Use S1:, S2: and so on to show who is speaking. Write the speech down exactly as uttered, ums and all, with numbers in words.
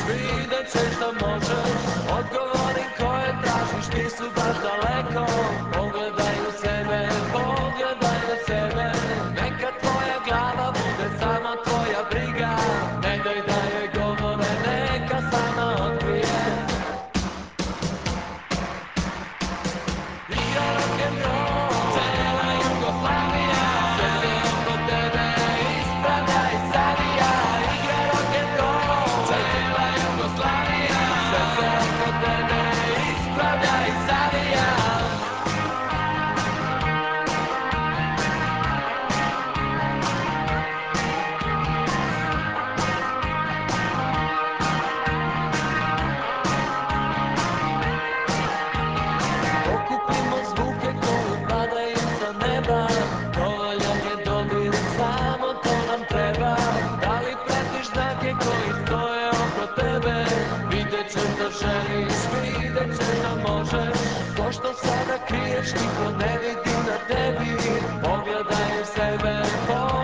S1: vidjet ćeš da možeš. Odgovori koje tražiš nisu baš daleko. Pogledaj u sebe, pogledaj u sebe. Neka tvoja glava bude samo tvoja briga. Ne daj da joj govore, neka sama otkrije. Igra rock'n'roll, cela Jugoslavija. Sve se oko tebe ispravlja i savija. Igra rock'n'roll, cela Jugoslavija. Sve se oko tebe ispravlja i savija. Okupimo zvuke koji padaju sa neba. Dovoljan je dodir, samo to nam treba. Da li pratiš znake koji stoje oko tebe? Vidjet ćeš da želiš, vidjet ćeš da možeš. To što sada kriješ niko ne vidi na tebi. Pogledaj u sebe, pogledaj